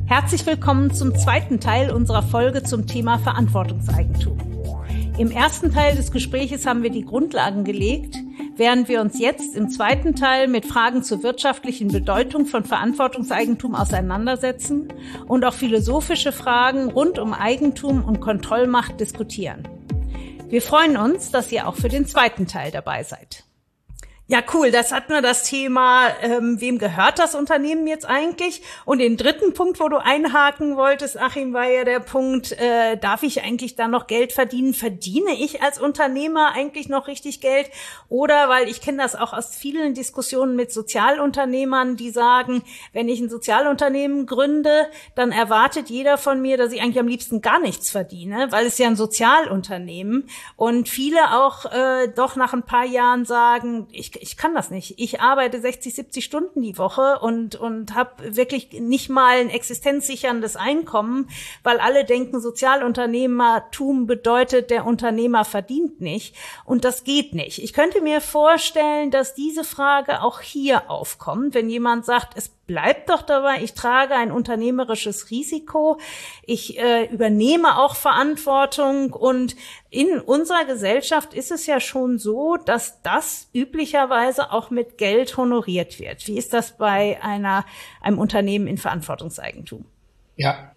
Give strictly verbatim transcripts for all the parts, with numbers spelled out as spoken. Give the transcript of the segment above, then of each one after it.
Herzlich willkommen zum zweiten Teil unserer Folge zum Thema Verantwortungseigentum. Im ersten Teil des Gespräches haben wir die Grundlagen gelegt, während wir uns jetzt im zweiten Teil mit Fragen zur wirtschaftlichen Bedeutung von Verantwortungseigentum auseinandersetzen und auch philosophische Fragen rund um Eigentum und Kontrollmacht diskutieren. Wir freuen uns, dass ihr auch für den zweiten Teil dabei seid. Ja, cool. Das hatten wir das Thema, ähm, wem gehört das Unternehmen jetzt eigentlich? Und den dritten Punkt, wo du einhaken wolltest, Achim, war ja der Punkt, äh, darf ich eigentlich da noch Geld verdienen? Verdiene ich als Unternehmer eigentlich noch richtig Geld? Oder, weil ich kenne das auch aus vielen Diskussionen mit Sozialunternehmern, die sagen, wenn ich ein Sozialunternehmen gründe, dann erwartet jeder von mir, dass ich eigentlich am liebsten gar nichts verdiene, weil es ja ein Sozialunternehmen. Und viele auch äh, doch nach ein paar Jahren sagen, ich Ich kann das nicht. Ich arbeite sechzig, siebzig Stunden die Woche und und habe wirklich nicht mal ein existenzsicherndes Einkommen, weil alle denken, Sozialunternehmertum bedeutet, der Unternehmer verdient nicht. Und das geht nicht. Ich könnte mir vorstellen, dass diese Frage auch hier aufkommt, wenn jemand sagt, es bleibt doch dabei, ich trage ein unternehmerisches Risiko, ich äh, übernehme auch Verantwortung und in unserer Gesellschaft ist es ja schon so, dass das üblicherweise auch mit Geld honoriert wird. Wie ist das bei einer einem Unternehmen in Verantwortungseigentum? Ja,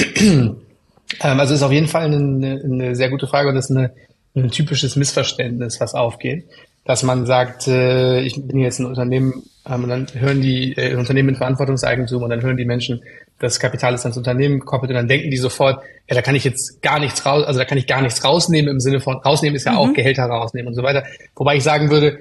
also ist auf jeden Fall eine, eine sehr gute Frage und das ist eine, ein typisches Missverständnis, was aufgeht, dass man sagt, äh, ich bin jetzt ein Unternehmen ähm, und dann hören die äh, Unternehmen in Verantwortungseigentum und dann hören die Menschen, das Kapital ist ans Unternehmen gekoppelt und dann denken die sofort, ja, da kann ich jetzt gar nichts raus, also da kann ich gar nichts rausnehmen im Sinne von, rausnehmen ist ja mhm. auch Gehälter rausnehmen und so weiter. Wobei ich sagen würde,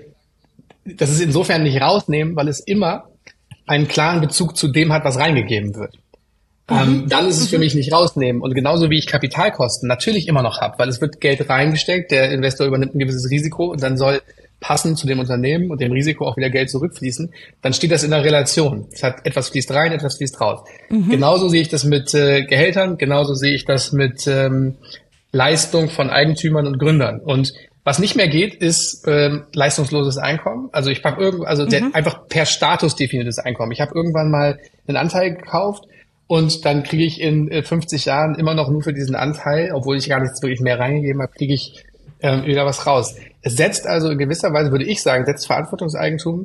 das ist insofern nicht rausnehmen, weil es immer einen klaren Bezug zu dem hat, was reingegeben wird. Mhm. Ähm, dann ist es für mich nicht rausnehmen. Und genauso wie ich Kapitalkosten natürlich immer noch habe, weil es wird Geld reingesteckt, der Investor übernimmt ein gewisses Risiko und dann soll passend zu dem Unternehmen und dem Risiko auch wieder Geld zurückfließen, dann steht das in der Relation. Es hat etwas fließt rein, etwas fließt raus. Mhm. Genauso sehe ich das mit äh, Gehältern, genauso sehe ich das mit ähm, Leistung von Eigentümern und Gründern. Und was nicht mehr geht, ist ähm, leistungsloses Einkommen. Also ich habe irgendwo, also mhm. der, einfach per Status definiertes Einkommen. Ich habe irgendwann mal einen Anteil gekauft und dann kriege ich in äh, fünfzig Jahren immer noch nur für diesen Anteil, obwohl ich gar nichts wirklich mehr reingegeben habe, kriege ich ähm, wieder was raus. Es setzt also in gewisser Weise, würde ich sagen, setzt Verantwortungseigentum,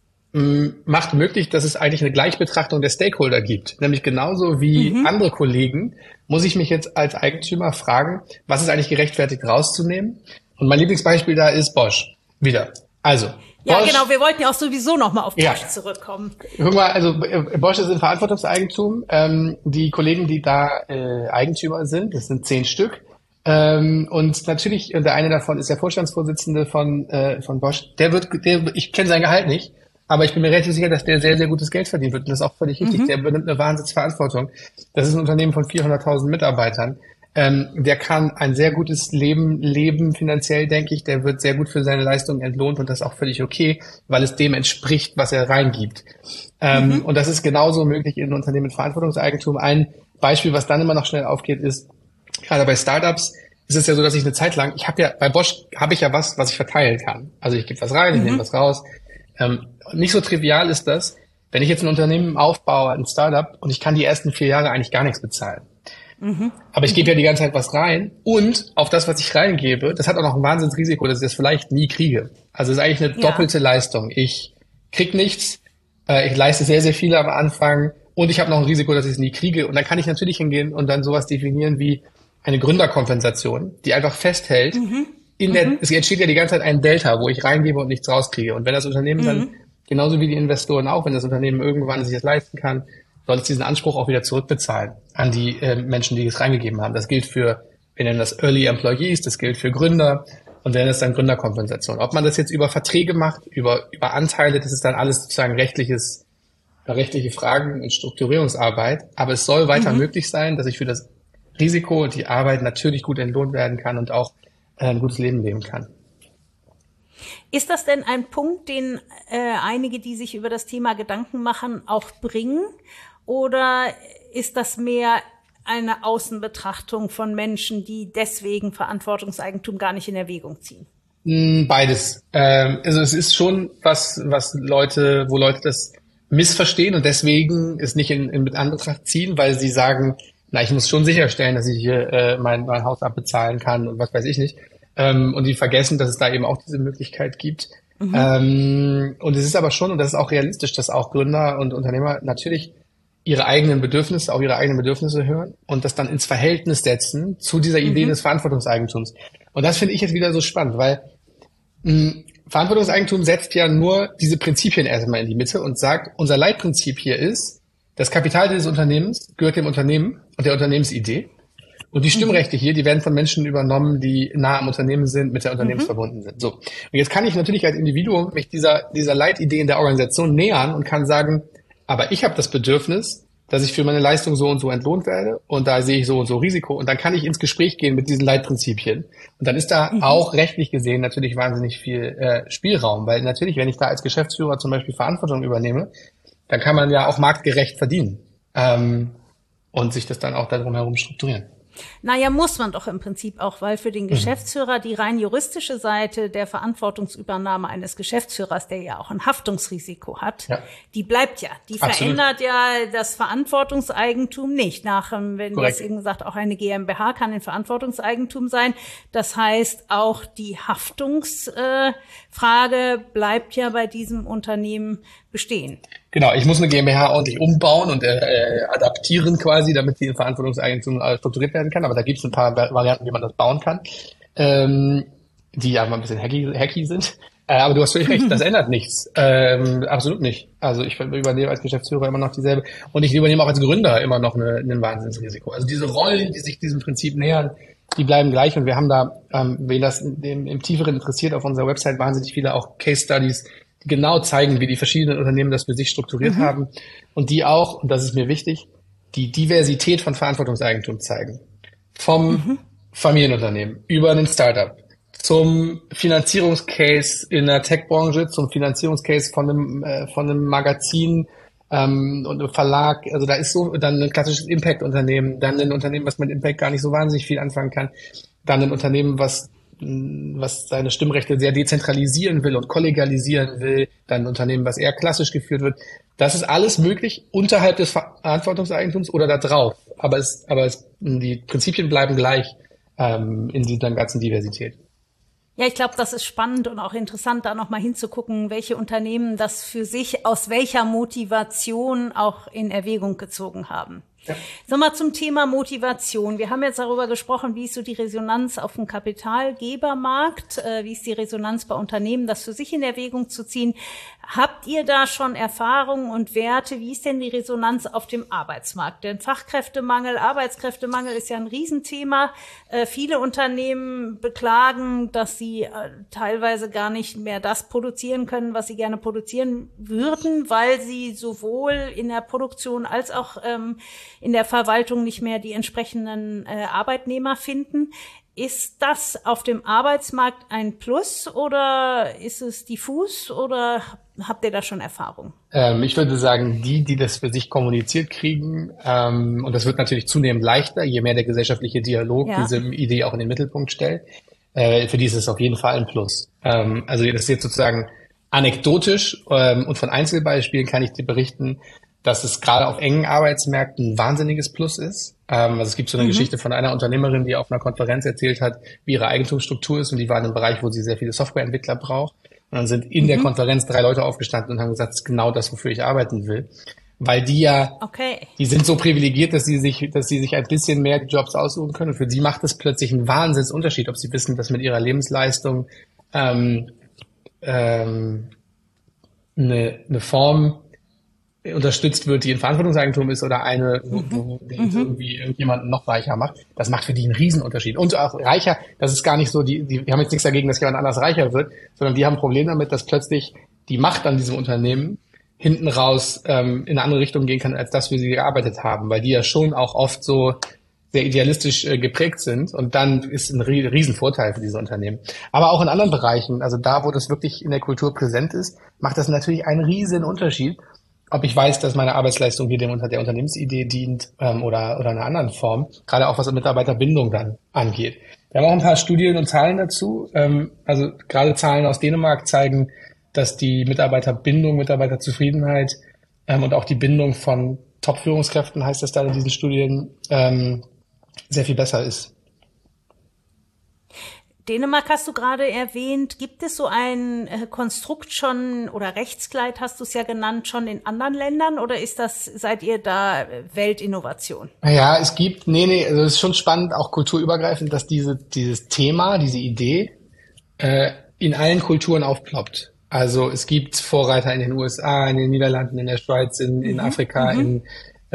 mh, macht möglich, dass es eigentlich eine Gleichbetrachtung der Stakeholder gibt. Nämlich genauso wie mhm. andere Kollegen muss ich mich jetzt als Eigentümer fragen, was ist eigentlich gerechtfertigt rauszunehmen? Und mein Lieblingsbeispiel da ist Bosch. Wieder. Also. Ja, Bosch, genau. Wir wollten ja auch sowieso nochmal auf Bosch ja. zurückkommen. Guck mal, also Bosch ist in Verantwortungseigentum. Ähm, die Kollegen, die da äh, Eigentümer sind, das sind zehn Stück. Ähm, und natürlich, und der eine davon ist der Vorstandsvorsitzende von äh, von Bosch. Der wird, der, ich kenne sein Gehalt nicht, aber ich bin mir relativ sicher, dass der sehr, sehr gutes Geld verdient wird. Und das ist auch völlig richtig. Mhm. Der übernimmt eine Wahnsinnsverantwortung. Das ist ein Unternehmen von vierhunderttausend Mitarbeitern. Ähm, der kann ein sehr gutes Leben leben finanziell, denke ich. Der wird sehr gut für seine Leistung entlohnt und das ist auch völlig okay, weil es dem entspricht, was er reingibt. Ähm, mhm. Und das ist genauso möglich in Unternehmen mit Verantwortungseigentum. Ein Beispiel, was dann immer noch schnell aufgeht, ist, gerade bei Startups ist es ja so, dass ich eine Zeit lang, ich habe ja, bei Bosch habe ich ja was, was ich verteilen kann. Also ich gebe was rein, ich mhm. nehme was raus. Ähm, nicht so trivial ist das, wenn ich jetzt ein Unternehmen aufbaue, ein Startup, und ich kann die ersten vier Jahre eigentlich gar nichts bezahlen. Mhm. Aber ich gebe ja die ganze Zeit was rein und auf das, was ich reingebe, das hat auch noch ein Wahnsinnsrisiko, dass ich das vielleicht nie kriege. Also es ist eigentlich eine ja. doppelte Leistung. Ich krieg nichts, äh, ich leiste sehr, sehr viel am Anfang und ich habe noch ein Risiko, dass ich es nie kriege. Und dann kann ich natürlich hingehen und dann sowas definieren wie eine Gründerkompensation, die einfach festhält, mhm. in der, mhm. es entsteht ja die ganze Zeit ein Delta, wo ich reingebe und nichts rauskriege. Und wenn das Unternehmen mhm. dann, genauso wie die Investoren auch, wenn das Unternehmen irgendwann sich das leisten kann, soll es diesen Anspruch auch wieder zurückbezahlen an die äh, Menschen, die es reingegeben haben. Das gilt für, wir nennen das Early Employees, das gilt für Gründer und wir nennen das dann Gründerkompensation. Ob man das jetzt über Verträge macht, über, über Anteile, das ist dann alles sozusagen rechtliches, rechtliche Fragen und Strukturierungsarbeit. Aber es soll weiter mhm. möglich sein, dass ich für das Risiko und die Arbeit natürlich gut entlohnt werden kann und auch äh, ein gutes Leben leben kann. Ist das denn ein Punkt, den äh, einige, die sich über das Thema Gedanken machen, auch bringen? Oder ist das mehr eine Außenbetrachtung von Menschen, die deswegen Verantwortungseigentum gar nicht in Erwägung ziehen? Beides. Ähm, also es ist schon was, was Leute, wo Leute das missverstehen und deswegen es nicht in, in mit Anbetracht ziehen, weil sie sagen, na, ich muss schon sicherstellen, dass ich hier äh, mein, mein Haus abbezahlen kann und was weiß ich nicht. Ähm, und die vergessen, dass es da eben auch diese Möglichkeit gibt. Mhm. Ähm, und es ist aber schon, und das ist auch realistisch, dass auch Gründer und Unternehmer natürlich ihre eigenen Bedürfnisse, auch ihre eigenen Bedürfnisse hören und das dann ins Verhältnis setzen zu dieser Idee mhm. des Verantwortungseigentums. Und das finde ich jetzt wieder so spannend, weil mh, Verantwortungseigentum setzt ja nur diese Prinzipien erstmal in die Mitte und sagt, unser Leitprinzip hier ist, das Kapital dieses Unternehmens gehört dem Unternehmen und der Unternehmensidee. Und die Stimmrechte hier, die werden von Menschen übernommen, die nah am Unternehmen sind, mit der Unternehmen mhm. verbunden sind. So. Und jetzt kann ich natürlich als Individuum mich dieser, dieser Leitidee in der Organisation nähern und kann sagen, aber ich habe das Bedürfnis, dass ich für meine Leistung so und so entlohnt werde und da sehe ich so und so Risiko und dann kann ich ins Gespräch gehen mit diesen Leitprinzipien. Und dann ist da mhm. auch rechtlich gesehen natürlich wahnsinnig viel äh, Spielraum, weil natürlich, wenn ich da als Geschäftsführer zum Beispiel Verantwortung übernehme, dann kann man ja auch marktgerecht verdienen ähm, und sich das dann auch darum herum strukturieren. Naja, muss man doch im Prinzip auch, weil für den Geschäftsführer die rein juristische Seite der Verantwortungsübernahme eines Geschäftsführers, der ja auch ein Haftungsrisiko hat, ja. die bleibt ja. Die Absolut. Verändert ja das Verantwortungseigentum nicht. Nach, wenn du es eben gesagt, auch eine GmbH kann ein Verantwortungseigentum sein. Das heißt, auch die Haftungsfrage äh, bleibt ja bei diesem Unternehmen bestehen. Genau, ich muss eine GmbH ordentlich umbauen und äh, adaptieren quasi, damit sie in Verantwortungseigentum äh, strukturiert werden kann. Aber da gibt es ein paar Varianten, wie man das bauen kann, ähm, die ja mal ein bisschen hacky, hacky sind. Äh, aber du hast völlig recht, das ändert nichts. Ähm, absolut nicht. Also ich übernehme als Geschäftsführer immer noch dieselbe. Und ich übernehme auch als Gründer immer noch eine, ein Wahnsinnsrisiko. Also diese Rollen, die sich diesem Prinzip nähern, die bleiben gleich. Und wir haben da, ähm, wen das im, im Tieferen interessiert, auf unserer Website wahnsinnig viele auch Case Studies, die genau zeigen, wie die verschiedenen Unternehmen das für sich strukturiert mhm. haben und die auch, und das ist mir wichtig, die Diversität von Verantwortungseigentum zeigen. Vom mhm. Familienunternehmen über einen Startup zum Finanzierungscase in der Tech-Branche, zum Finanzierungscase von einem, äh, von einem Magazin ähm, und einem Verlag. Also da ist so dann ein klassisches Impact-Unternehmen, dann ein Unternehmen, was mit Impact gar nicht so wahnsinnig viel anfangen kann, dann ein Unternehmen, was was seine Stimmrechte sehr dezentralisieren will und kollegialisieren will, dann ein Unternehmen, was eher klassisch geführt wird. Das ist alles möglich unterhalb des Verantwortungseigentums oder da drauf. Aber es, aber es, die Prinzipien bleiben gleich ähm, in dieser ganzen Diversität. Ja, ich glaube, das ist spannend und auch interessant, da nochmal hinzugucken, welche Unternehmen das für sich aus welcher Motivation auch in Erwägung gezogen haben. Ja. Sag mal zum Thema Motivation. Wir haben jetzt darüber gesprochen, wie ist so die Resonanz auf dem Kapitalgebermarkt, äh, wie ist die Resonanz bei Unternehmen, das für sich in Erwägung zu ziehen. Habt ihr da schon Erfahrungen und Werte? Wie ist denn die Resonanz auf dem Arbeitsmarkt? Denn Fachkräftemangel, Arbeitskräftemangel ist ja ein Riesenthema. Äh, viele Unternehmen beklagen, dass sie äh, teilweise gar nicht mehr das produzieren können, was sie gerne produzieren würden, weil sie sowohl in der Produktion als auch ähm, in der Verwaltung nicht mehr die entsprechenden äh, Arbeitnehmer finden. Ist das auf dem Arbeitsmarkt ein Plus oder ist es diffus oder habt ihr da schon Erfahrung? Ähm, ich würde sagen, die, die das für sich kommuniziert kriegen, ähm, und das wird natürlich zunehmend leichter, je mehr der gesellschaftliche Dialog ja. diese Idee auch in den Mittelpunkt stellt, äh, für die ist es auf jeden Fall ein Plus. Ähm, also das ist jetzt sozusagen anekdotisch ähm, und von Einzelbeispielen kann ich dir berichten, dass es gerade auf engen Arbeitsmärkten ein wahnsinniges Plus ist. Ähm, also es gibt so eine mhm. Geschichte von einer Unternehmerin, die auf einer Konferenz erzählt hat, wie ihre Eigentumsstruktur ist und die war in einem Bereich, wo sie sehr viele Softwareentwickler braucht. Und dann sind in mhm. der Konferenz drei Leute aufgestanden und haben gesagt, das ist genau das, wofür ich arbeiten will. Weil die ja, okay. die sind so privilegiert, dass sie sich, dass sie sich ein bisschen mehr die Jobs aussuchen können. Und für sie macht es plötzlich einen Wahnsinnsunterschied, ob sie wissen, dass mit ihrer Lebensleistung ähm, ähm, eine, eine Form unterstützt wird, die in Verantwortungseigentum ist oder eine, wo, wo die mhm. irgendwie irgendjemanden noch reicher macht. Das macht für die einen Riesenunterschied. Und auch reicher, das ist gar nicht so, die, die, die haben jetzt nichts dagegen, dass jemand anders reicher wird, sondern die haben ein Problem damit, dass plötzlich die Macht an diesem Unternehmen hinten raus ähm, in eine andere Richtung gehen kann, als das, für sie gearbeitet haben, weil die ja schon auch oft so sehr idealistisch äh, geprägt sind und dann ist ein Riesenvorteil für diese Unternehmen. Aber auch in anderen Bereichen, also da, wo das wirklich in der Kultur präsent ist, macht das natürlich einen riesen Unterschied, ob ich weiß, dass meine Arbeitsleistung hier dem unter der Unternehmensidee dient ähm, oder oder einer anderen Form, gerade auch was Mitarbeiterbindung dann angeht. Wir haben auch ein paar Studien und Zahlen dazu. Ähm, also gerade Zahlen aus Dänemark zeigen, dass die Mitarbeiterbindung, Mitarbeiterzufriedenheit ähm, und auch die Bindung von Top-Führungskräften, heißt das da in diesen Studien, ähm, sehr viel besser ist. Dänemark hast du gerade erwähnt. Gibt es so ein äh, Konstrukt schon oder Rechtskleid, hast du es ja genannt, schon in anderen Ländern oder ist das, seid ihr da Weltinnovation? Ja, es gibt, nee, nee, also es ist schon spannend, auch kulturübergreifend, dass diese, dieses Thema, diese Idee äh, in allen Kulturen aufploppt. Also es gibt Vorreiter in den U S A, in den Niederlanden, in der Schweiz, in, in mhm, Afrika, mhm. in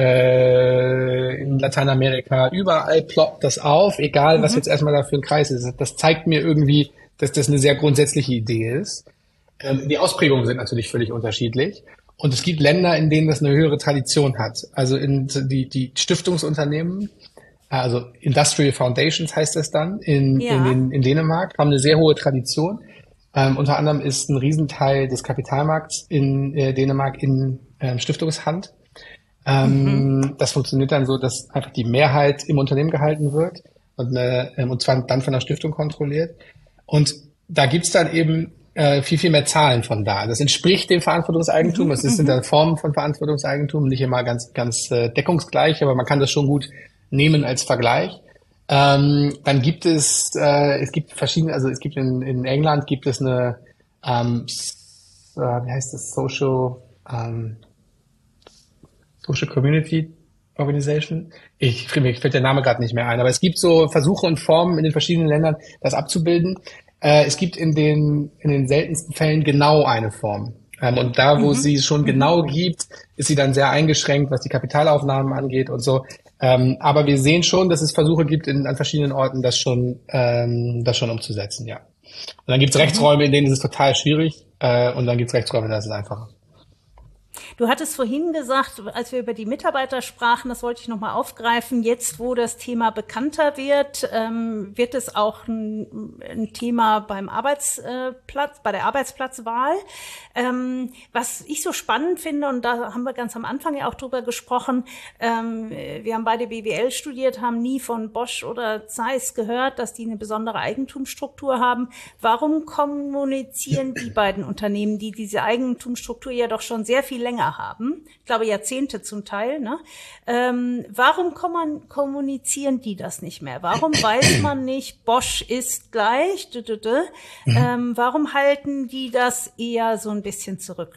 äh, in Lateinamerika, überall ploppt das auf, egal was mhm. jetzt erstmal da für ein Kreis ist. Das zeigt mir irgendwie, dass das eine sehr grundsätzliche Idee ist. Ähm, die Ausprägungen sind natürlich völlig unterschiedlich. Und es gibt Länder, in denen das eine höhere Tradition hat. Also in die, die Stiftungsunternehmen, also Industrial Foundations heißt das dann, in, ja. in, in, in Dänemark, haben eine sehr hohe Tradition. Ähm, unter anderem ist ein Riesenteil des Kapitalmarkts in äh, Dänemark in ähm, Stiftungshand. Ähm, mhm. Das funktioniert dann so, dass einfach die Mehrheit im Unternehmen gehalten wird und, äh, und zwar dann von der Stiftung kontrolliert. Und da gibt's dann eben äh, viel, viel mehr Zahlen von da. Das entspricht dem Verantwortungseigentum. Es mhm. sind dann Formen von Verantwortungseigentum, nicht immer ganz, ganz äh, deckungsgleich, aber man kann das schon gut nehmen als Vergleich. Ähm, dann gibt es, äh, es gibt verschiedene, also es gibt in, in England gibt es eine, ähm, äh, wie heißt das, Social, ähm, Social Community Organization. Ich, mir fällt der Name gerade nicht mehr ein, aber es gibt so Versuche und Formen in den verschiedenen Ländern, das abzubilden. Äh, es gibt in den in den seltensten Fällen genau eine Form. Ähm, und da, wo mhm. sie es schon genau gibt, ist sie dann sehr eingeschränkt, was die Kapitalaufnahmen angeht und so. Ähm, aber wir sehen schon, dass es Versuche gibt, in, an verschiedenen Orten das schon ähm, das schon umzusetzen, ja. Und dann gibt es Rechtsräume, in denen ist es total schwierig. Äh, und dann gibt es Rechtsräume, da ist es einfacher. Du hattest vorhin gesagt, als wir über die Mitarbeiter sprachen, das wollte ich nochmal aufgreifen, jetzt wo das Thema bekannter wird, ähm, wird es auch ein, ein Thema beim Arbeitsplatz, bei der Arbeitsplatzwahl. Ähm, was ich so spannend finde, und da haben wir ganz am Anfang ja auch drüber gesprochen, ähm, wir haben beide B W L studiert, haben nie von Bosch oder Zeiss gehört, dass die eine besondere Eigentumsstruktur haben. Warum kommunizieren die beiden Unternehmen, die diese Eigentumsstruktur ja doch schon sehr viel länger haben, ich glaube Jahrzehnte zum Teil, ne? Ähm, warum kommunizieren die das nicht mehr? Warum weiß man nicht, Bosch ist gleich? D -d -d. Ähm, warum halten die das eher so ein bisschen zurück?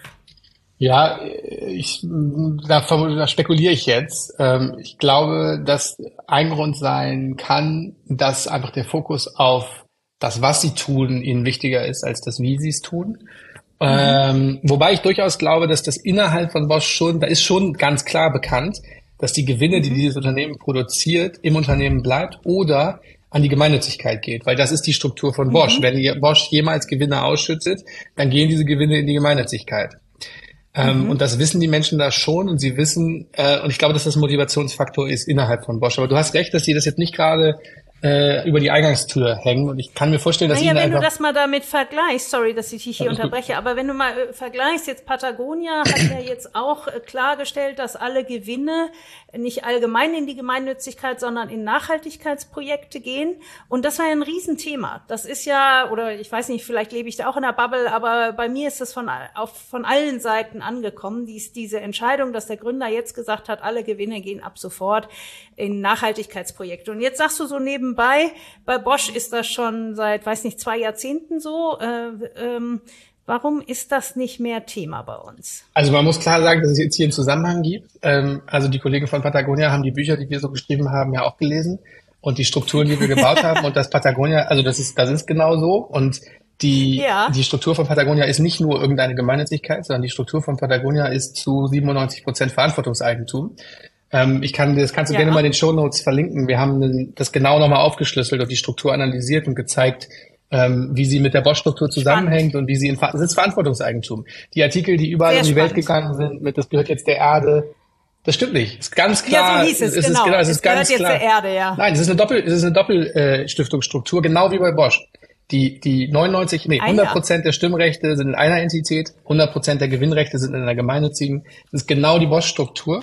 Ja, ich, da, da spekuliere ich jetzt. Ähm, ich glaube, dass ein Grund sein kann, dass einfach der Fokus auf das, was sie tun, ihnen wichtiger ist als das, wie sie es tun. Mhm. Ähm, wobei ich durchaus glaube, dass das innerhalb von Bosch schon, da ist schon ganz klar bekannt, dass die Gewinne, mhm. die dieses Unternehmen produziert, im Unternehmen bleibt oder an die Gemeinnützigkeit geht, weil das ist die Struktur von Bosch. Mhm. Wenn Bosch jemals Gewinne ausschüttet, dann gehen diese Gewinne in die Gemeinnützigkeit. Ähm, mhm. Und das wissen die Menschen da schon und sie wissen, äh, und ich glaube, dass das ein Motivationsfaktor ist innerhalb von Bosch. Aber du hast recht, dass sie das jetzt nicht gerade äh, über die Eingangstür hängen und ich kann mir vorstellen, dass naja, ihnen wenn einfach... du das mal damit vergleichst, sorry, dass ich dich hier unterbreche, gut. aber wenn du mal äh, vergleichst, jetzt Patagonia hat ja jetzt auch äh, klargestellt, dass alle Gewinne nicht allgemein in die Gemeinnützigkeit, sondern in Nachhaltigkeitsprojekte gehen und das war ja ein Riesenthema. Das ist ja, oder ich weiß nicht, vielleicht lebe ich da auch in der Bubble, aber bei mir ist das von, auf, von allen Seiten angekommen, dies, diese Entscheidung, dass der Gründer jetzt gesagt hat, alle Gewinne gehen ab sofort in Nachhaltigkeitsprojekte. Und jetzt sagst du so nebenbei, bei Bosch ist das schon seit, weiß nicht, zwei Jahrzehnten so. Äh, ähm, warum ist das nicht mehr Thema bei uns? Also man muss klar sagen, dass es jetzt hier einen Zusammenhang gibt. Ähm, also die Kollegen von Patagonia haben die Bücher, die wir so geschrieben haben, ja auch gelesen und die Strukturen, die wir gebaut haben und das Patagonia, also das ist, das ist genau so und die, ja. die Struktur von Patagonia ist nicht nur irgendeine Gemeinnützigkeit, sondern die Struktur von Patagonia ist zu siebenundneunzig Prozent Verantwortungseigentum. Ähm, ich kann, das kannst du ja. gerne mal in den Shownotes verlinken. Wir haben das genau nochmal aufgeschlüsselt und die Struktur analysiert und gezeigt, ähm, wie sie mit der Bosch-Struktur zusammenhängt spannend. Und wie sie in, das ist Verantwortungseigentum. Die Artikel, die überall Sehr um die spannend. Welt gegangen sind, mit, das gehört jetzt der Erde. Das stimmt nicht. Es ist ganz klar. Ja, so hieß es, es genau. Ist, genau es, es ist ganz gehört klar. Jetzt der Erde, ja. Nein, es ist eine Doppel, es ist eine Doppelstiftungsstruktur, äh, genau wie bei Bosch. Die, die neunundneunzig, nee, hundert Prozent der Stimmrechte sind in einer Entität, hundert Prozent der Gewinnrechte sind in einer gemeinnützigen. Das ist genau die Bosch-Struktur.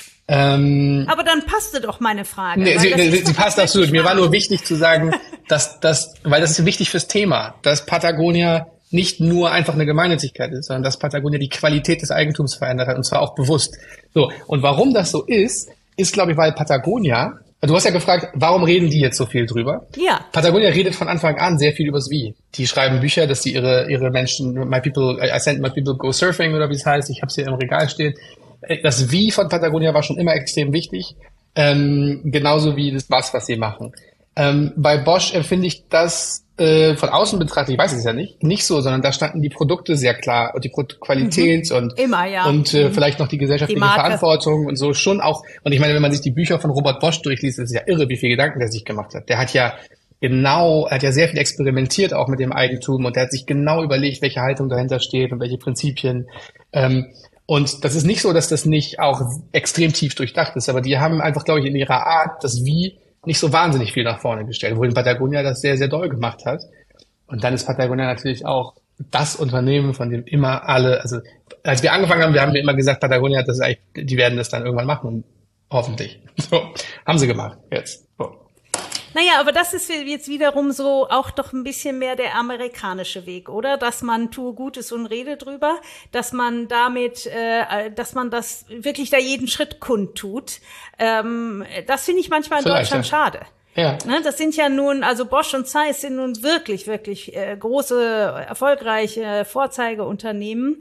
Ähm, Aber dann passte doch meine Frage. Nee, sie, sie, sie passt absolut. Mir war nur wichtig zu sagen, dass das, weil das ist wichtig fürs Thema, dass Patagonia nicht nur einfach eine Gemeinnützigkeit ist, sondern dass Patagonia die Qualität des Eigentums verändert hat und zwar auch bewusst. So, und warum das so ist, ist, glaube ich, weil Patagonia, du hast ja gefragt, warum reden die jetzt so viel drüber? Ja. Patagonia redet von Anfang an sehr viel übers Wie. Die schreiben Bücher, dass sie ihre ihre Menschen, my people, I sent my people go surfing oder wie es heißt, ich habe es hier im Regal stehen. Das Wie von Patagonia war schon immer extrem wichtig, ähm, genauso wie das Was, was sie machen. Ähm, bei Bosch empfinde ich das äh, von außen betrachtet, ich weiß es ja nicht, nicht so, sondern da standen die Produkte sehr klar und die Produktqualität mhm. und immer, ja. und äh, vielleicht noch die gesellschaftliche die Verantwortung und so schon auch. Und ich meine, wenn man sich die Bücher von Robert Bosch durchliest, ist es ja irre, wie viel Gedanken der sich gemacht hat. Der hat ja genau, er hat ja sehr viel experimentiert auch mit dem Eigentum und der hat sich genau überlegt, welche Haltung dahinter steht und welche Prinzipien. Ähm, und das ist nicht so, dass das nicht auch extrem tief durchdacht ist, aber die haben einfach, glaube ich, in ihrer Art das Wie nicht so wahnsinnig viel nach vorne gestellt, wohin Patagonia das sehr, sehr doll gemacht hat. Und dann ist Patagonia natürlich auch das Unternehmen, von dem immer alle, also als wir angefangen haben, wir haben immer gesagt, Patagonia, das ist eigentlich, die werden das dann irgendwann machen, und hoffentlich. So, haben sie gemacht, jetzt. So. Naja, aber das ist jetzt wiederum so auch doch ein bisschen mehr der amerikanische Weg, oder? Dass man tue Gutes und rede drüber, dass man damit, äh, dass man das wirklich da jeden Schritt kundtut. Ähm, das finde ich manchmal in Vielleicht, Deutschland ja. schade. Ja. Ne, das sind ja nun, also Bosch und Zeiss sind nun wirklich, wirklich äh, große, erfolgreiche Vorzeigeunternehmen.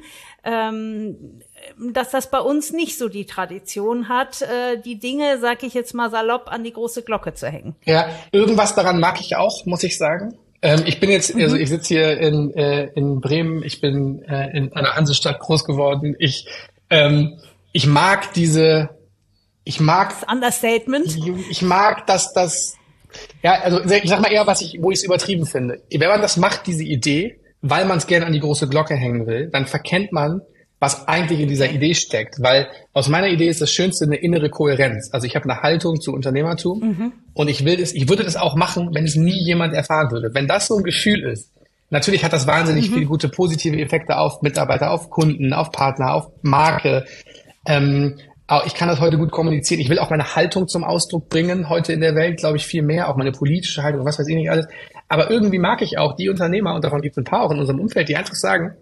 Ähm, dass das bei uns nicht so die Tradition hat, äh, die Dinge, sag ich jetzt mal salopp, an die große Glocke zu hängen. Ja, irgendwas daran mag ich auch, muss ich sagen. Ähm, ich bin jetzt, also ich sitze hier in, äh, in Bremen, ich bin äh, in einer Hansestadt groß geworden. Ich, ähm, ich mag diese, ich mag... Das Understatement. Ich, ich mag, dass das, ja, also ich sag mal eher, was ich, wo ich es übertrieben finde. Wenn man das macht, diese Idee, weil man es gerne an die große Glocke hängen will, dann verkennt man, was eigentlich in dieser Idee steckt. Weil aus meiner Idee ist das Schönste eine innere Kohärenz. Also ich habe eine Haltung zu Unternehmertum mhm. und ich will das, ich würde das auch machen, wenn es nie jemand erfahren würde. Wenn das so ein Gefühl ist, natürlich hat das wahnsinnig mhm. viele gute positive Effekte auf Mitarbeiter, auf Kunden, auf Partner, auf Marke. Ähm, aber ich kann das heute gut kommunizieren. Ich will auch meine Haltung zum Ausdruck bringen. Heute in der Welt, glaube ich, viel mehr. Auch meine politische Haltung, was weiß ich nicht alles. Aber irgendwie mag ich auch die Unternehmer, und davon gibt es ein paar auch in unserem Umfeld, die einfach sagen,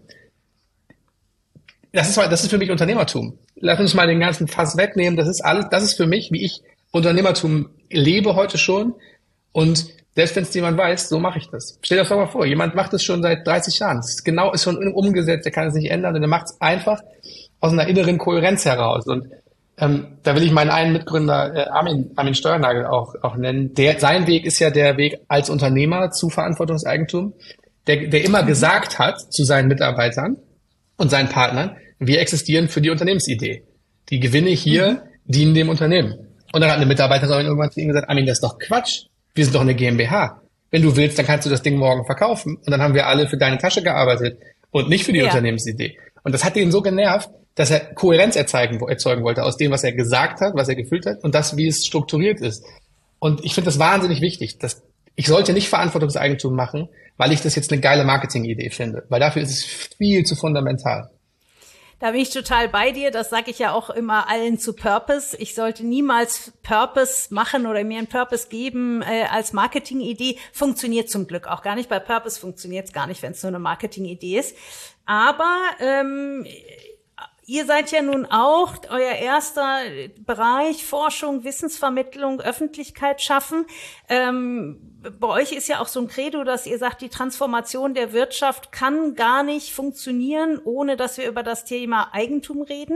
das ist, das ist für mich Unternehmertum. Lass uns mal den ganzen Fass wegnehmen. Das ist alles, das ist für mich, wie ich Unternehmertum lebe heute schon. Und selbst wenn es jemand weiß, so mache ich das. Stell dir das doch mal vor, jemand macht das schon seit dreißig Jahren. Das ist genau, ist schon umgesetzt, der kann es nicht ändern und der macht es einfach aus einer inneren Kohärenz heraus. Und ähm, da will ich meinen einen Mitgründer äh, Armin, Armin Steuernagel auch, auch nennen. Der, sein Weg ist ja der Weg als Unternehmer zu Verantwortungseigentum, der, der immer gesagt hat zu seinen Mitarbeitern und seinen Partnern, wir existieren für die Unternehmensidee. Die Gewinne hier mhm. dienen dem Unternehmen. Und dann hat eine Mitarbeiterin irgendwann zu ihm gesagt, Armin, das ist doch Quatsch. Wir sind doch eine GmbH. Wenn du willst, dann kannst du das Ding morgen verkaufen. Und dann haben wir alle für deine Tasche gearbeitet und nicht für die ja. Unternehmensidee. Und das hat ihn so genervt, dass er Kohärenz erzeugen, erzeugen wollte aus dem, was er gesagt hat, was er gefühlt hat und das, wie es strukturiert ist. Und ich finde das wahnsinnig wichtig. Dass ich sollte nicht Verantwortungseigentum machen, weil ich das jetzt eine geile Marketingidee finde. Weil dafür ist es viel zu fundamental. Da bin ich total bei dir. Das sage ich ja auch immer allen zu Purpose. Ich sollte niemals Purpose machen oder mir einen Purpose geben äh, als Marketingidee. Funktioniert zum Glück auch gar nicht. Bei Purpose funktioniert es gar nicht, wenn es nur eine Marketingidee ist. Aber ähm, ihr seid ja nun auch, euer erster Bereich, Forschung, Wissensvermittlung, Öffentlichkeit schaffen. Ähm, bei euch ist ja auch so ein Credo, dass ihr sagt, die Transformation der Wirtschaft kann gar nicht funktionieren, ohne dass wir über das Thema Eigentum reden.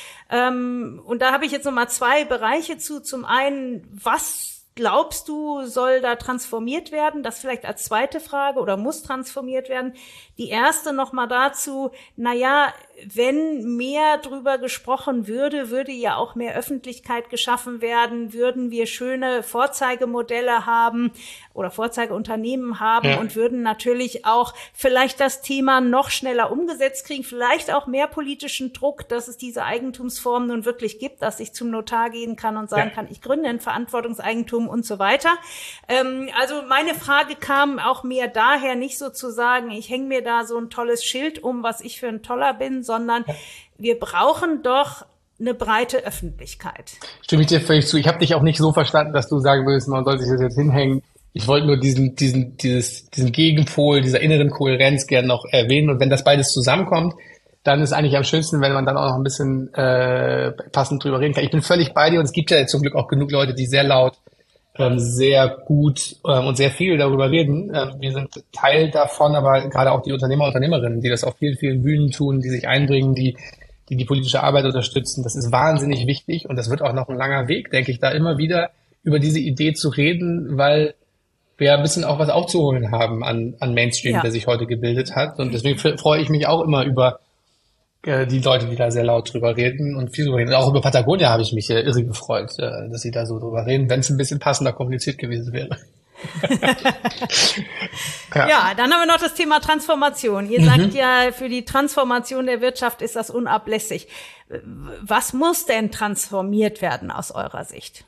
Ähm, und da habe ich jetzt nochmal zwei Bereiche zu. Zum einen, was glaubst du, soll da transformiert werden? Das vielleicht als zweite Frage oder muss transformiert werden. Die erste nochmal dazu, na ja, wenn mehr drüber gesprochen würde, würde ja auch mehr Öffentlichkeit geschaffen werden, würden wir schöne Vorzeigemodelle haben oder Vorzeigeunternehmen haben ja. und würden natürlich auch vielleicht das Thema noch schneller umgesetzt kriegen, vielleicht auch mehr politischen Druck, dass es diese Eigentumsform nun wirklich gibt, dass ich zum Notar gehen kann und sagen ja. kann, ich gründe ein Verantwortungseigentum und so weiter. Ähm, also meine Frage kam auch mehr daher, nicht so zu sagen, ich hänge mir da so ein tolles Schild um, was ich für ein Toller bin, sondern wir brauchen doch eine breite Öffentlichkeit. Stimme ich dir völlig zu. Ich habe dich auch nicht so verstanden, dass du sagen würdest, man soll sich das jetzt hinhängen. Ich wollte nur diesen, diesen, dieses, diesen Gegenpol dieser inneren Kohärenz gerne noch erwähnen. Und wenn das beides zusammenkommt, dann ist eigentlich am schönsten, wenn man dann auch noch ein bisschen äh, passend drüber reden kann. Ich bin völlig bei dir und es gibt ja zum Glück auch genug Leute, die sehr laut, ähm, sehr gut ähm, und sehr viel darüber reden. Ähm, wir sind Teil davon, aber gerade auch die Unternehmer und Unternehmerinnen, die das auf vielen, vielen Bühnen tun, die sich einbringen, die die die politische Arbeit unterstützen. Das ist wahnsinnig wichtig und das wird auch noch ein langer Weg, denke ich, da immer wieder über diese Idee zu reden, weil wir ein bisschen auch was aufzuholen haben an, an Mainstream, ja. der sich heute gebildet hat. Und deswegen freue ich mich auch immer über äh, die Leute, die da sehr laut drüber reden und viel drüber reden. Und auch über Patagonia habe ich mich äh, irre gefreut, äh, dass sie da so drüber reden, wenn es ein bisschen passender kompliziert gewesen wäre. ja. ja, dann haben wir noch das Thema Transformation. Ihr mhm. sagt ja, für die Transformation der Wirtschaft ist das unablässig. Was muss denn transformiert werden aus eurer Sicht?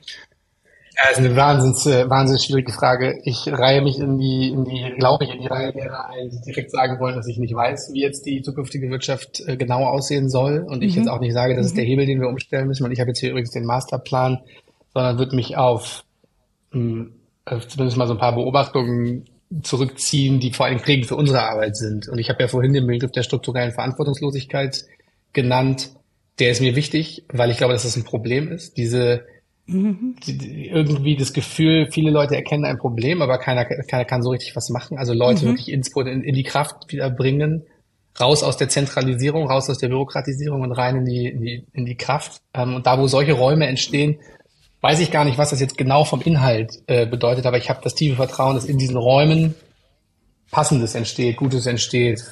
Ja, das ist eine wahnsinns, wahnsinnig schwierige Frage. Ich reihe mich in die, in die, glaube ich, in die Reihe derer ein, die direkt sagen wollen, dass ich nicht weiß, wie jetzt die zukünftige Wirtschaft äh, genau aussehen soll. Und mhm. ich jetzt auch nicht sage, das ist der Hebel, den wir umstellen müssen. Und ich habe jetzt hier übrigens den Masterplan, sondern würde mich auf mh, zumindest mal so ein paar Beobachtungen zurückziehen, die vor allem prägend für unsere Arbeit sind. Und ich habe ja vorhin den Begriff der strukturellen Verantwortungslosigkeit genannt. Der ist mir wichtig, weil ich glaube, dass das ein Problem ist. Diese mhm. die, irgendwie das Gefühl, viele Leute erkennen ein Problem, aber keiner, keiner kann so richtig was machen. Also Leute mhm. wirklich ins, in, in die Kraft wieder bringen, raus aus der Zentralisierung, raus aus der Bürokratisierung und rein in die, in die, in die Kraft. Und da, wo solche Räume entstehen, weiß ich gar nicht, was das jetzt genau vom Inhalt äh, bedeutet, aber ich habe das tiefe Vertrauen, dass in diesen Räumen Passendes entsteht, Gutes entsteht,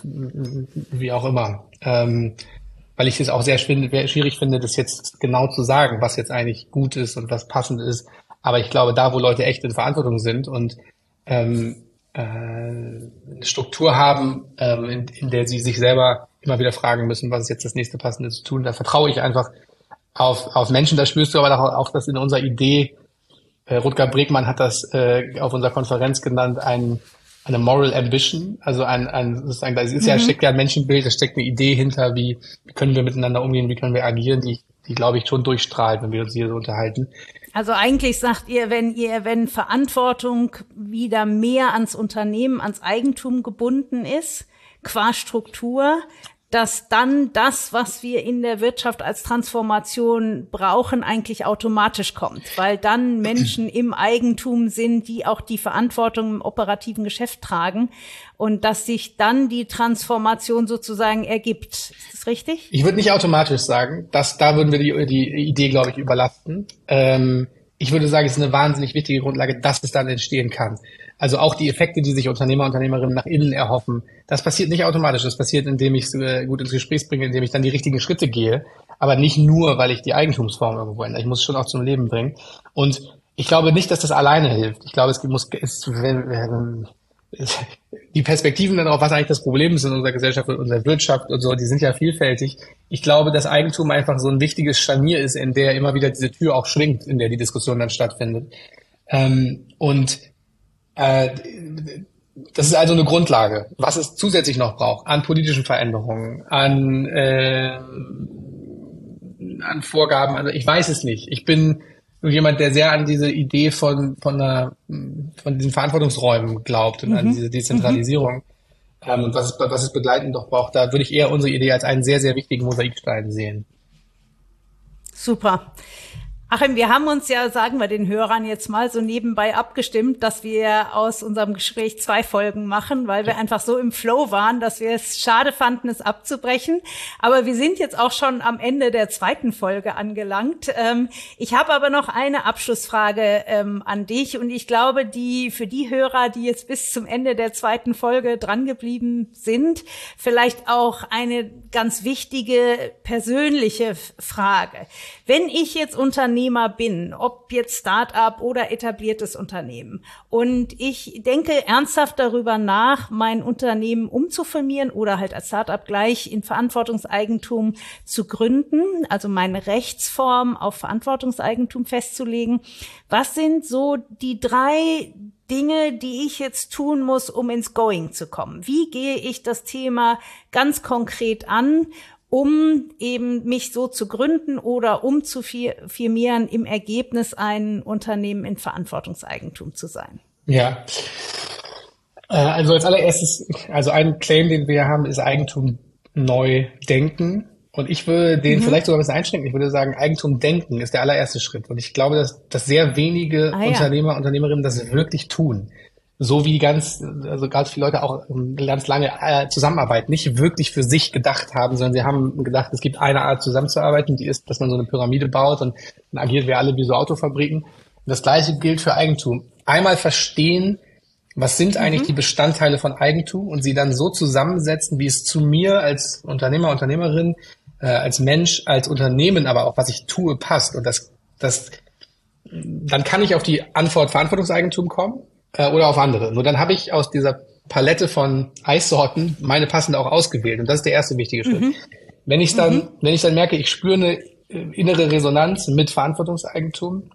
wie auch immer. Ähm, weil ich es auch sehr schwierig finde, das jetzt genau zu sagen, was jetzt eigentlich gut ist und was passend ist. Aber ich glaube, da, wo Leute echt in Verantwortung sind und ähm, äh, eine Struktur haben, ähm, in, in der sie sich selber immer wieder fragen müssen, was ist jetzt das nächste Passende zu tun, da vertraue ich einfach auf, auf Menschen. Da spürst du aber auch, auch dass in unserer Idee, äh, Rutger Bregmann hat das äh, auf unserer Konferenz genannt, ein, eine Moral Ambition, also ein, ein sozusagen, da ist mhm. ja, steckt ja ein Menschenbild, da steckt eine Idee hinter, wie, wie können wir miteinander umgehen, wie können wir agieren, die, die glaube ich schon durchstrahlt, wenn wir uns hier so unterhalten. Also eigentlich sagt ihr, wenn ihr, wenn Verantwortung wieder mehr ans Unternehmen, ans Eigentum gebunden ist, qua Struktur, dass dann das, was wir in der Wirtschaft als Transformation brauchen, eigentlich automatisch kommt, weil dann Menschen im Eigentum sind, die auch die Verantwortung im operativen Geschäft tragen und dass sich dann die Transformation sozusagen ergibt. Ist das richtig? Ich würde nicht automatisch sagen, dass da würden wir die, die Idee, glaube ich, überlasten. Ähm, ich würde sagen, es ist eine wahnsinnig wichtige Grundlage, dass es dann entstehen kann. Also auch die Effekte, die sich Unternehmer und Unternehmerinnen nach innen erhoffen, das passiert nicht automatisch. Das passiert, indem ich es äh, gut ins Gespräch bringe, indem ich dann die richtigen Schritte gehe. Aber nicht nur, weil ich die Eigentumsform irgendwo ändere. Ich muss es schon auch zum Leben bringen. Und ich glaube nicht, dass das alleine hilft. Ich glaube, es muss es, wenn, wenn, die Perspektiven darauf, was eigentlich das Problem ist in unserer Gesellschaft und unserer Wirtschaft und so, die sind ja vielfältig. Ich glaube, dass Eigentum einfach so ein wichtiges Scharnier ist, in der immer wieder diese Tür auch schwingt, in der die Diskussion dann stattfindet. Ähm, und das ist also eine Grundlage. Was es zusätzlich noch braucht an politischen Veränderungen, an, äh, an Vorgaben, also ich weiß es nicht. Ich bin jemand, der sehr an diese Idee von von einer, von diesen Verantwortungsräumen glaubt und mhm. an diese Dezentralisierung. Mhm. Ähm, und was es, was es begleitend doch braucht, da würde ich eher unsere Idee als einen sehr, sehr wichtigen Mosaikstein sehen. Super. Achim, wir haben uns ja, sagen wir den Hörern jetzt mal, so nebenbei abgestimmt, dass wir aus unserem Gespräch zwei Folgen machen, weil wir einfach so im Flow waren, dass wir es schade fanden, es abzubrechen. Aber wir sind jetzt auch schon am Ende der zweiten Folge angelangt. Ähm, ich habe aber noch eine Abschlussfrage ähm, an dich und ich glaube, die für die Hörer, die jetzt bis zum Ende der zweiten Folge drangeblieben sind, vielleicht auch eine ganz wichtige persönliche Frage. Wenn ich jetzt Unternehmer bin, ob jetzt Start-up oder etabliertes Unternehmen, und ich denke ernsthaft darüber nach, mein Unternehmen umzufirmieren oder halt als Start-up gleich in Verantwortungseigentum zu gründen, also meine Rechtsform auf Verantwortungseigentum festzulegen. Was sind so die drei Dinge, die ich jetzt tun muss, um ins Going zu kommen? Wie gehe ich das Thema ganz konkret an, um eben mich so zu gründen oder um zu firmieren, im Ergebnis ein Unternehmen in Verantwortungseigentum zu sein? Ja, äh, also als allererstes, also ein Claim, den wir haben, ist Eigentum neu denken. Und ich würde den Mhm. vielleicht sogar ein bisschen einschränken. Ich würde sagen, Eigentum denken ist der allererste Schritt. Und ich glaube, dass, dass sehr wenige Ah ja. Unternehmer, Unternehmerinnen das wirklich tun. So wie ganz, also ganz viele Leute auch ähm, ganz lange äh, zusammenarbeiten, nicht wirklich für sich gedacht haben, sondern sie haben gedacht, es gibt eine Art zusammenzuarbeiten, die ist, dass man so eine Pyramide baut und dann agieren wir alle wie so Autofabriken. Und das Gleiche gilt für Eigentum. Einmal verstehen, was sind eigentlich die Bestandteile von Eigentum und sie dann so zusammensetzen, wie es zu mir als Unternehmer, Unternehmerin, äh, als Mensch, als Unternehmen, aber auch was ich tue, passt. Und das, das, dann kann ich auf die Antwort Verantwortungseigentum kommen äh, oder auf andere. Nur dann habe ich aus dieser Palette von Eissorten meine passende auch ausgewählt. Und das ist der erste wichtige Schritt. Mhm. Wenn ich dann, Mhm. wenn ich dann merke, ich spüre eine äh, innere Resonanz mit Verantwortungseigentum,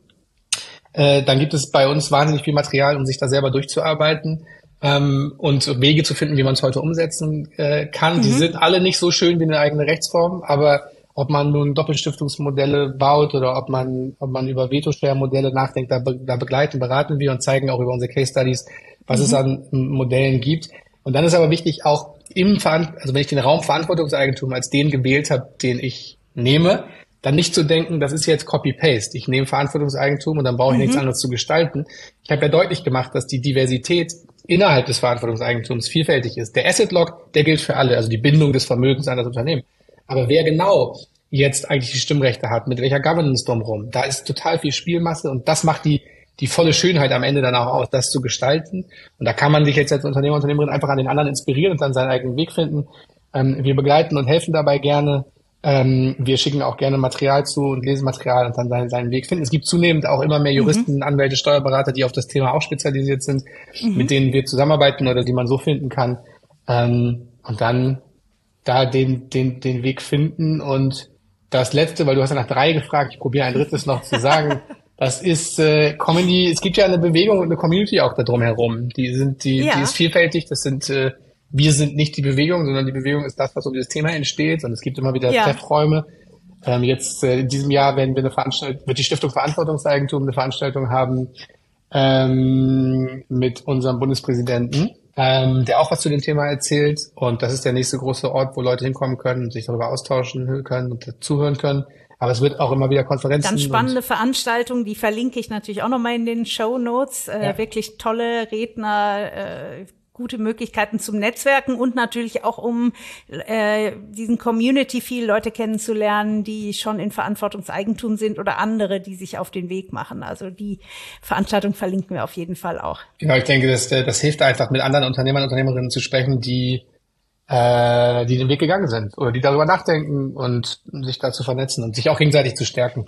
äh, dann gibt es bei uns wahnsinnig viel Material, um sich da selber durchzuarbeiten ähm, und Wege zu finden, wie man es heute umsetzen äh, kann. Die Mhm. sind alle nicht so schön wie eine eigene Rechtsform, aber ob man nun Doppelstiftungsmodelle baut oder ob man, ob man über Veto-Share-Modelle nachdenkt, da, be da begleiten, beraten wir und zeigen auch über unsere Case-Studies, was Mhm. es an Modellen gibt. Und dann ist aber wichtig, auch im Veran also wenn ich den Raum Verantwortungseigentum als den gewählt habe, den ich nehme, dann nicht zu denken, das ist jetzt Copy-Paste. Ich nehme Verantwortungseigentum und dann brauche ich Mhm. nichts anderes zu gestalten. Ich habe ja deutlich gemacht, dass die Diversität innerhalb des Verantwortungseigentums vielfältig ist. Der Asset-Lock, der gilt für alle, also die Bindung des Vermögens an das Unternehmen. Aber wer genau jetzt eigentlich die Stimmrechte hat, mit welcher Governance drumherum, da ist total viel Spielmasse und das macht die die volle Schönheit am Ende dann auch aus, das zu gestalten. Und da kann man sich jetzt als Unternehmer, Unternehmerin einfach an den anderen inspirieren und dann seinen eigenen Weg finden. Ähm, wir begleiten und helfen dabei gerne. Ähm, wir schicken auch gerne Material zu und Lesematerial und dann seinen, seinen Weg finden. Es gibt zunehmend auch immer mehr Juristen, Mhm. Anwälte, Steuerberater, die auf das Thema auch spezialisiert sind, Mhm. mit denen wir zusammenarbeiten oder die man so finden kann. Ähm, und dann da den, den, den Weg finden. Und das Letzte, weil du hast ja nach drei gefragt, ich probiere ein drittes noch zu sagen. Das ist äh, Comedy. Es gibt ja eine Bewegung und eine Community auch da drum herum. Die sind, die, die Ja. ist vielfältig. Das sind, äh, wir sind nicht die Bewegung, sondern die Bewegung ist das, was um dieses Thema entsteht. Und es gibt immer wieder Ja. Treffräume. Ähm, jetzt äh, in diesem Jahr werden wir eine Veranstaltung, wird die Stiftung Verantwortungseigentum eine Veranstaltung haben ähm, mit unserem Bundespräsidenten, ähm, der auch was zu dem Thema erzählt. Und das ist der nächste große Ort, wo Leute hinkommen können und sich darüber austauschen können und zuhören können. Aber es wird auch immer wieder Konferenzen. Ganz spannende und Veranstaltung, die verlinke ich natürlich auch nochmal in den Shownotes. Äh, Ja. Wirklich tolle Redner, äh, gute Möglichkeiten zum Netzwerken und natürlich auch um äh, diesen Community viele Leute kennenzulernen, die schon in Verantwortungseigentum sind oder andere, die sich auf den Weg machen. Also die Veranstaltung verlinken wir auf jeden Fall auch. Genau, ich denke, das, das hilft einfach, mit anderen Unternehmern und Unternehmerinnen zu sprechen, die äh, die den Weg gegangen sind oder die darüber nachdenken und sich da zu vernetzen und sich auch gegenseitig zu stärken.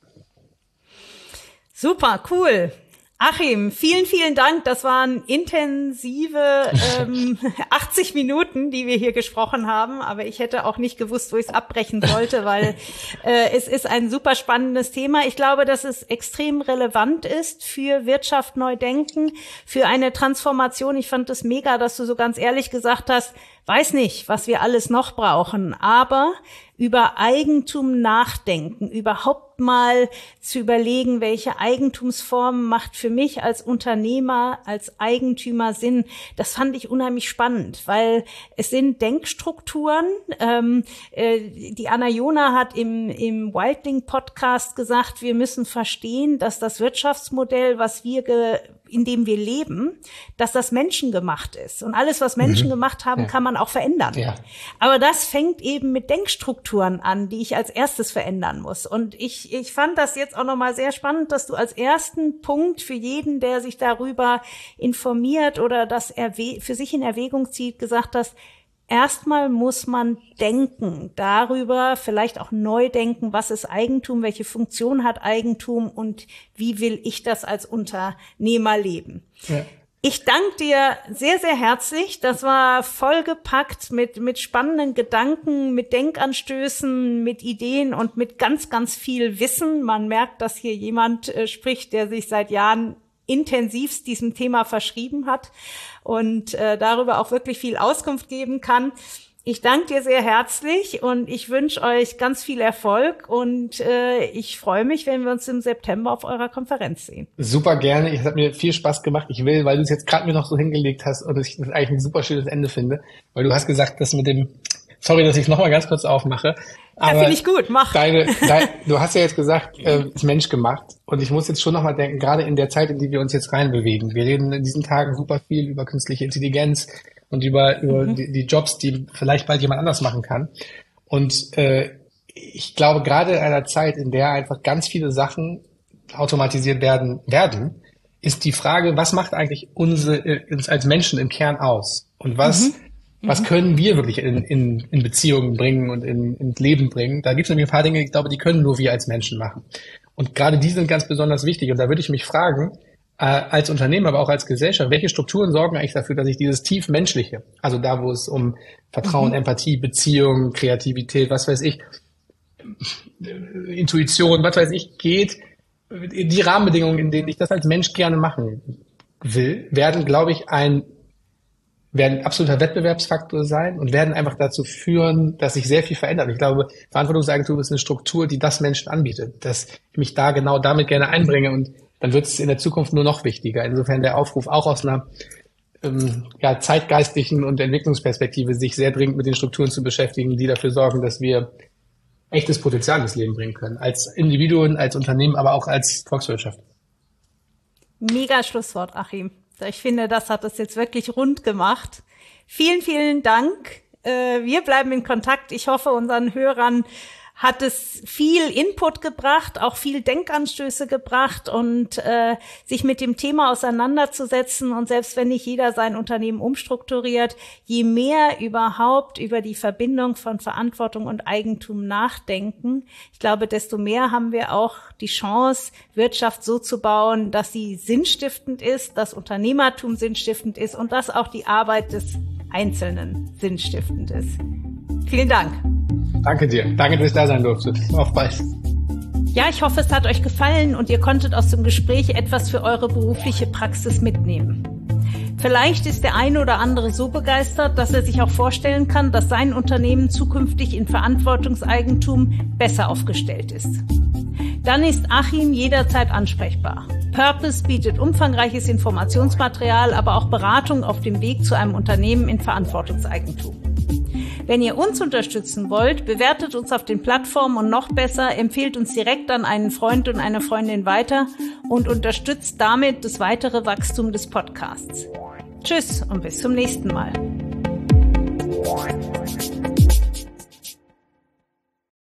Super, cool. Achim, vielen, vielen Dank. Das waren intensive ähm, achtzig Minuten, die wir hier gesprochen haben. Aber ich hätte auch nicht gewusst, wo ich es abbrechen sollte, weil äh, es ist ein super spannendes Thema. Ich glaube, dass es extrem relevant ist für Wirtschaft neu denken, für eine Transformation. Ich fand es mega, dass du so ganz ehrlich gesagt hast, weiß nicht, was wir alles noch brauchen, aber über Eigentum nachdenken, überhaupt mal zu überlegen, welche Eigentumsform macht für mich als Unternehmer, als Eigentümer Sinn. Das fand ich unheimlich spannend, weil es sind Denkstrukturen. Ähm, äh, die Anna Jona hat im, im Wildling-Podcast gesagt, wir müssen verstehen, dass das Wirtschaftsmodell, was wir ge in dem wir leben, dass das menschengemacht ist. Und alles, was Menschen mhm. gemacht haben, ja. kann man auch verändern. Ja. Aber das fängt eben mit Denkstrukturen an, die ich als erstes verändern muss. Und ich, ich fand das jetzt auch nochmal sehr spannend, dass du als ersten Punkt für jeden, der sich darüber informiert oder das für sich in Erwägung zieht, gesagt hast, erstmal muss man denken darüber, vielleicht auch neu denken, was ist Eigentum, welche Funktion hat Eigentum und wie will ich das als Unternehmer leben. Ja. Ich danke dir sehr, sehr herzlich. Das war vollgepackt mit, mit spannenden Gedanken, mit Denkanstößen, mit Ideen und mit ganz, ganz viel Wissen. Man merkt, dass hier jemand äh, spricht, der sich seit Jahren intensivst diesem Thema verschrieben hat und äh, darüber auch wirklich viel Auskunft geben kann. Ich danke dir sehr herzlich und ich wünsche euch ganz viel Erfolg und äh, ich freue mich, wenn wir uns im September auf eurer Konferenz sehen. Super gerne. Es hat mir viel Spaß gemacht. Ich will, weil du es jetzt gerade mir noch so hingelegt hast und ich das eigentlich ein super schönes Ende finde, weil du hast gesagt, dass mit dem, sorry, dass ich es nochmal ganz kurz aufmache. Aber ja, finde ich gut, mach. Deine, dein, du hast ja jetzt gesagt, äh, ist menschgemacht. Und ich muss jetzt schon nochmal denken, gerade in der Zeit, in die wir uns jetzt reinbewegen. Wir reden in diesen Tagen super viel über künstliche Intelligenz und über, über mhm. die, die Jobs, die vielleicht bald jemand anders machen kann. Und äh, ich glaube, gerade in einer Zeit, in der einfach ganz viele Sachen automatisiert werden, werden, ist die Frage, was macht eigentlich unsere, uns als Menschen im Kern aus? Und was, mhm. was können wir wirklich in, in, in Beziehungen bringen und in, ins Leben bringen? Da gibt es nämlich ein paar Dinge, ich glaube, die können nur wir als Menschen machen. Und gerade die sind ganz besonders wichtig. Und da würde ich mich fragen, äh, als Unternehmen, aber auch als Gesellschaft, welche Strukturen sorgen eigentlich dafür, dass ich dieses tief Menschliche, also da, wo es um Vertrauen, mhm. Empathie, Beziehung, Kreativität, was weiß ich, Intuition, was weiß ich, geht, die Rahmenbedingungen, in denen ich das als Mensch gerne machen will, werden, glaube ich, ein werden absoluter Wettbewerbsfaktor sein und werden einfach dazu führen, dass sich sehr viel verändert. Ich glaube, Verantwortungseigentum ist eine Struktur, die das Menschen anbietet, dass ich mich da genau damit gerne einbringe und dann wird es in der Zukunft nur noch wichtiger. Insofern der Aufruf auch aus einer ähm, ja, zeitgeistlichen und Entwicklungsperspektive, sich sehr dringend mit den Strukturen zu beschäftigen, die dafür sorgen, dass wir echtes Potenzial ins Leben bringen können. Als Individuen, als Unternehmen, aber auch als Volkswirtschaft. Mega Schlusswort, Achim. Ich finde, das hat es jetzt wirklich rund gemacht. Vielen, vielen Dank. Wir bleiben in Kontakt. Ich hoffe, unseren Hörern hat es viel Input gebracht, auch viel Denkanstöße gebracht und äh, sich mit dem Thema auseinanderzusetzen. Und selbst wenn nicht jeder sein Unternehmen umstrukturiert, je mehr überhaupt über die Verbindung von Verantwortung und Eigentum nachdenken, ich glaube, desto mehr haben wir auch die Chance, Wirtschaft so zu bauen, dass sie sinnstiftend ist, dass Unternehmertum sinnstiftend ist und dass auch die Arbeit des Einzelnen sinnstiftend ist. Vielen Dank. Danke dir. Danke, dass ich da sein durfte. Auf bald. Ja, ich hoffe, es hat euch gefallen und ihr konntet aus dem Gespräch etwas für eure berufliche Praxis mitnehmen. Vielleicht ist der eine oder andere so begeistert, dass er sich auch vorstellen kann, dass sein Unternehmen zukünftig in Verantwortungseigentum besser aufgestellt ist. Dann ist Achim jederzeit ansprechbar. Purpose bietet umfangreiches Informationsmaterial, aber auch Beratung auf dem Weg zu einem Unternehmen in Verantwortungseigentum. Wenn ihr uns unterstützen wollt, bewertet uns auf den Plattformen und noch besser, empfehlt uns direkt an einen Freund und eine Freundin weiter und unterstützt damit das weitere Wachstum des Podcasts. Tschüss und bis zum nächsten Mal.